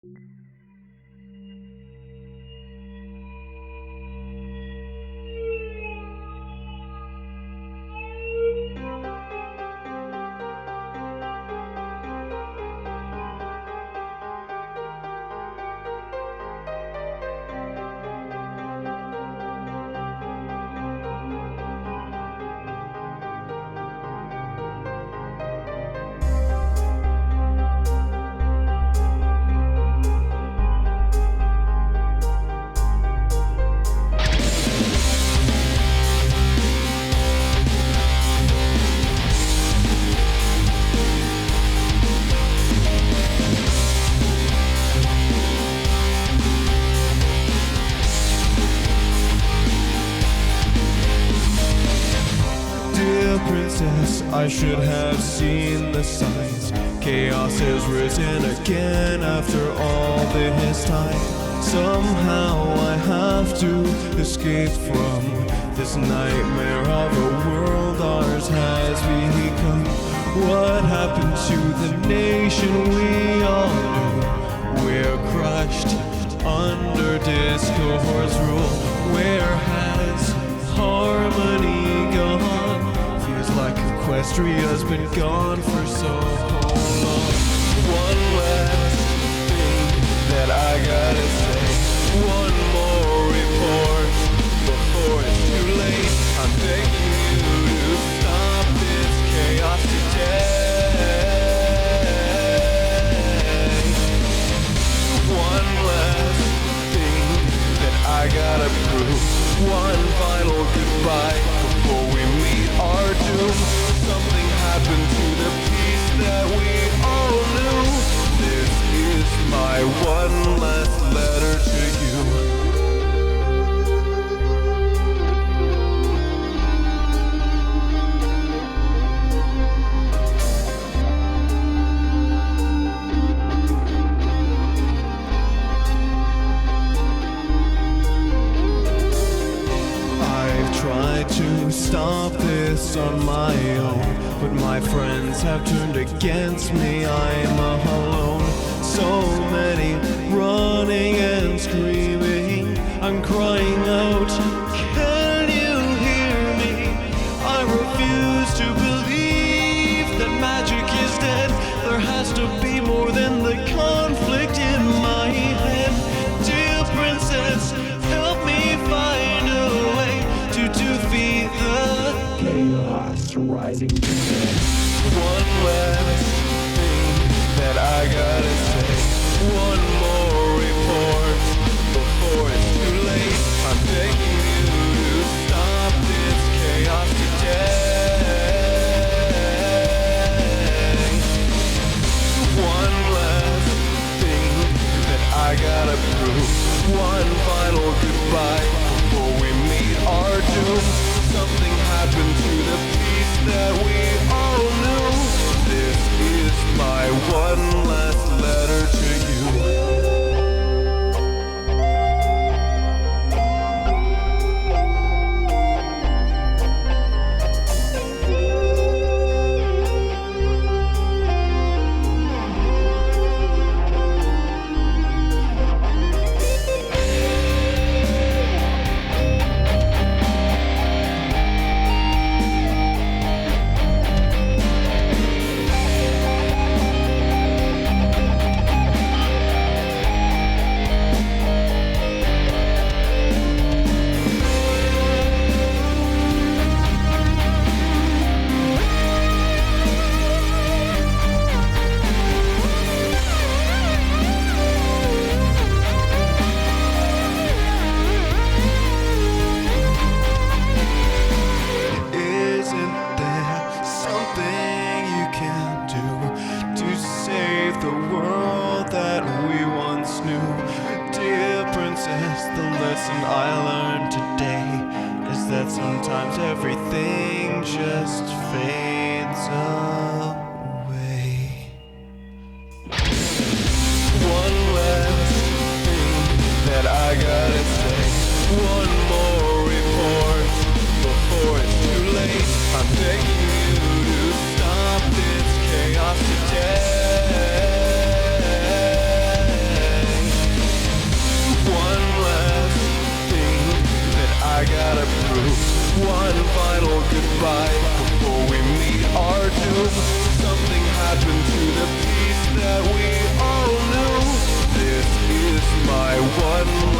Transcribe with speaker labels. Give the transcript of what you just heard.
Speaker 1: Princess, I should have seen the signs. Chaos has risen again after all this time. Somehow I have to escape from this nightmare of a world ours has become. What happened to the nation we all knew? We're crushed under Discord's rule. Where has harmony gone? Like Equestria's been gone for so long. One last thing that I gotta say. One more report before it's too late. I'm begging you to stop this chaos today. One last thing that I gotta prove. One final goodbye before we meet our doom. Something happened to the peace that we all knew. This is my one last letter to you. To stop this on my own, but my friends have turned against me. I'm alone. So many running and screaming. I'm crying out, can you hear me? I refuse to believe that magic is dead. There has to be more than the conflict in my head. Dear princess, help me find a way to defeat the chaos rising to me. One last thing that I gotta say. One more report before it's too late. I'm begging you to stop this chaos today. One last thing that I gotta prove. One final goodbye before we meet our doom. Something happened to the peace that we all knew. This is my one last letter to you. Sometimes everything just fades away. One last thing that I gotta say. One more report before it's too late. I'm begging you to stop this chaos today. Something happened to the peace that we all knew. This is my one